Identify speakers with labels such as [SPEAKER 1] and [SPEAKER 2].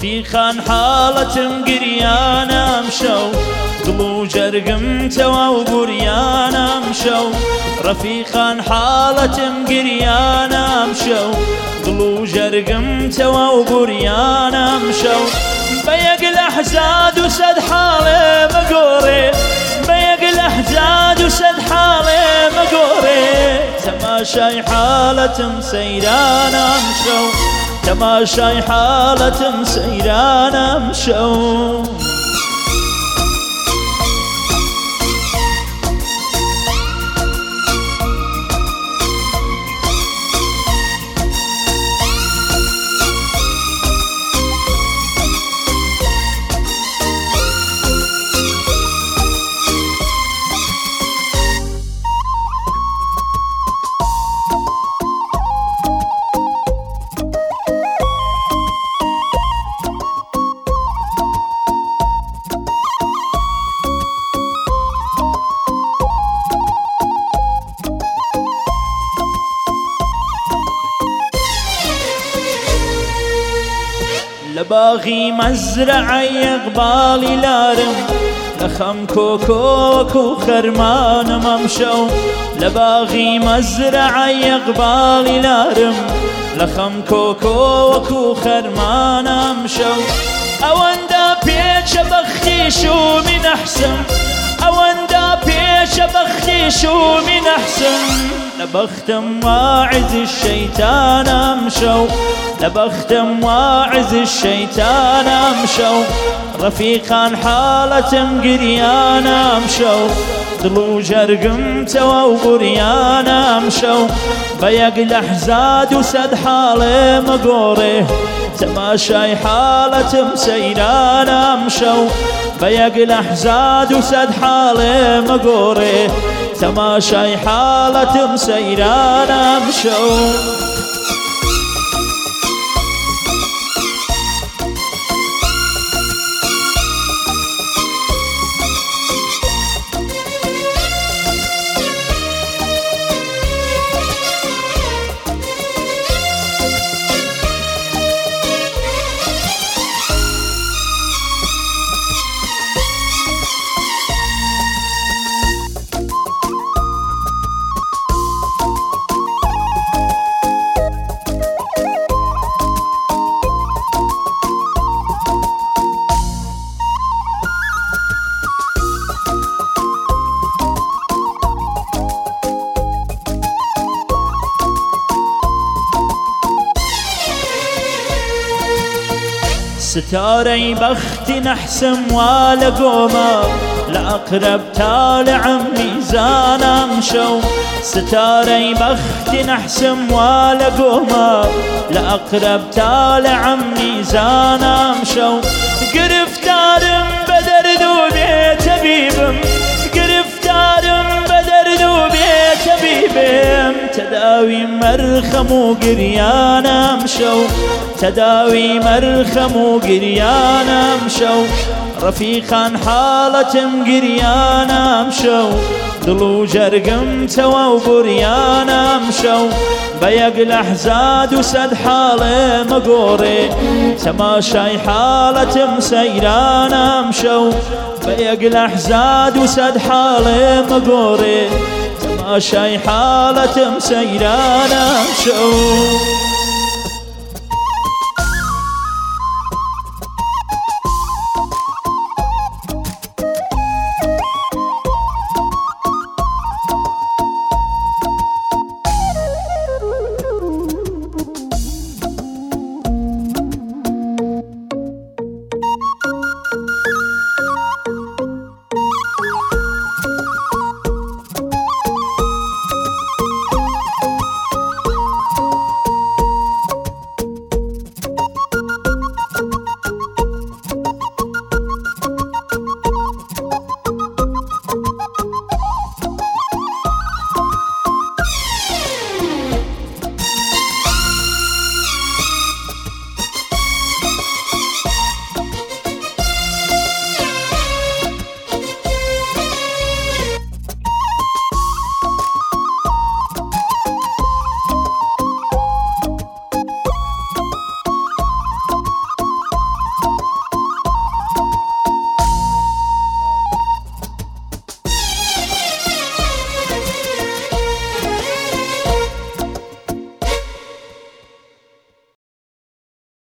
[SPEAKER 1] ڕەفیقان حاڵەتم گریانم شەو دڵ و جەرگم تەوا و بوریانم شەو ڕەفیقان حاڵەتم گریانم شەو دڵ و جەرگم تەوا و بوریانم شەو بە یەک لەحزاد و سەد حاڵێ مەگۆڕێ بە یەک لەحزاد و سەد حاڵێ مەگۆڕێ تەماشای حاڵەتم سەیرانم شەو تەماشای حاڵەتم سەیرانم شەو لباغي مزرعي اقبالي لارم لخم كوكو خرمان ممشو لباغي مزرعي اقبالي لارم لخم كوكو خرمان ممشو اوندا بيش بختي شو من احسن اوندا بيش بختي شو من احسن لبختم واعز الشيطان امشو لبختم واعز الشيطان امشو رفيقان حالتم قريان امشو دلو جرقم توا وبريان امشو بيق الاحزاد وسد حالي مقوري تماشاي حالتم سيران امشو بيق الاحزاد وسد حالي مقوري تماشاي حالتم سيران امشو ستاري بختي نحسم ولا قوما لأقرب طالع ميزان امشو ستاري بختي نحسم ولا قوما لأقرب طالع ميزان امشو قرفتارم بدرد وبيت طبيبم قرفتارم بدرد وبيت طبيبم تداوي مرخم وقريان امشو تداوي مرخم وقريان امشو رفيقان حالتم قريان امشو دلو جرقم توا وبريان امشو بيق الاحزاد وسد حالي مقوري تماشاي حالتم سيران امشو بيق الاحزاد وسد حالي مقوري تماشاي حالتم سيران امشو